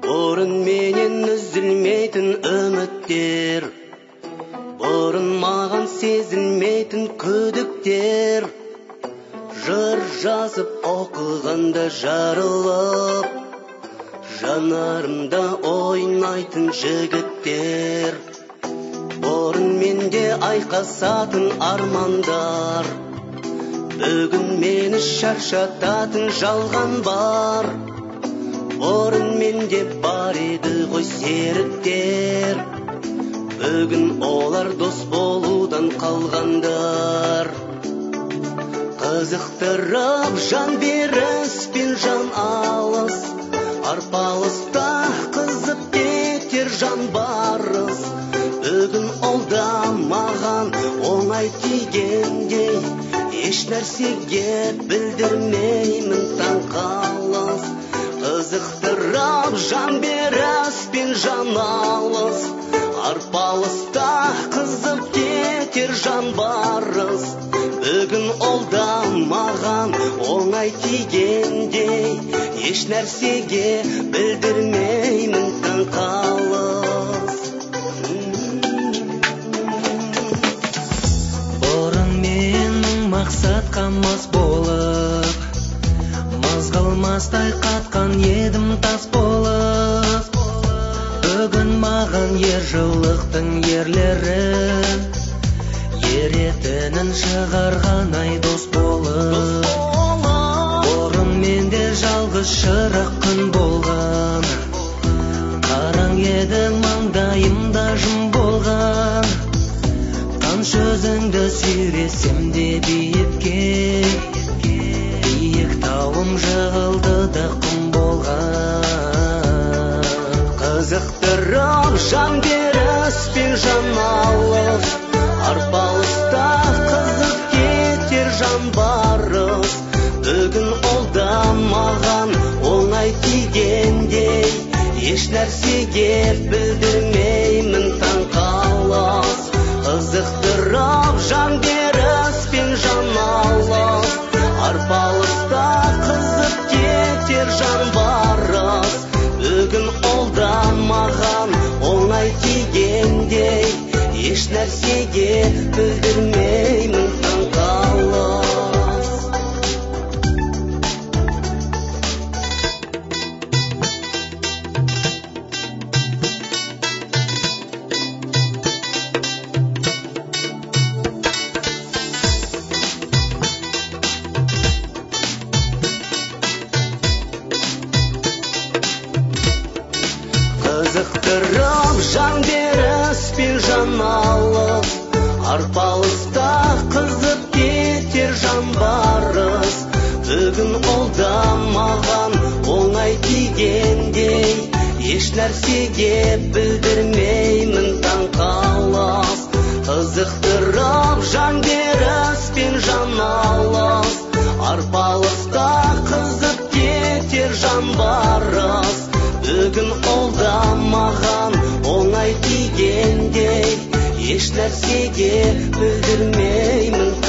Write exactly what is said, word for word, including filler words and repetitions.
Бұрын менен үзілмейтін үміттер, бұрын маған сезілмейтін күдіктер, жыр жазып оқығанда жарылып, жанарымда ойнайтын жігіттер. Бұрын менде айқасатын армандар, бүгін мені шаршататын жалған бар. Бұрын менде бар еді ғой серіктер, бүгін олар дос болудан қалғандар. Қызықтырып жан беріс пен жан алыс, арпалыста қызып кетер жан барыс. Бүгін ол да маған оңай тигендей, еш нәрсеге білдірмеймін таңқалыс. Қызықтырып жан беріс пен жан алыс, арпалыста қызып кетер жан барыс. Бүгін ол да маған оңай тигендей, еш нәрсеге білдірмеймін таңқалыс. Бұрын менің мақсатқа мас болып, мызғылмастай қатқан едім тас болып. Бүгін маған ержылықтың ерлері еретінін шығарған ай дос болып. Бұрын менде жалғыз шырақ күн болған, қараң еді маңдайымда жым болған. Қанша өзіңді сүйресем де биікке, биік тауым жығылды да құм болған. Қызықтырып жан беріс пен жан алыс, арпалыста қызып кетер жан барыс. Бүгін ол да маған оңай тигендей, еш нәрсеге білдірмеймін таңқалыс. Қызықтырып жан беріс пен жан алыс, арпалыста қызып кетер жан барыс. Бүгін ол да маған оңай тигендей, еш нәрсеге білдірмеймін таңқалыс. Қызықтырып жан беріс пен жан алыс, арпалыста қызып кетер жан барыс. Бүгін ол да маған оңай тигендей, еш нәрсеге білдірмеймін таңқалыс. Қызықтырып жан беріс пен жан алыс, арпалыста қызып кетер жан барыс. Бүгін ол да маған оңай тигендей, еш нәрсеге білдірмеймін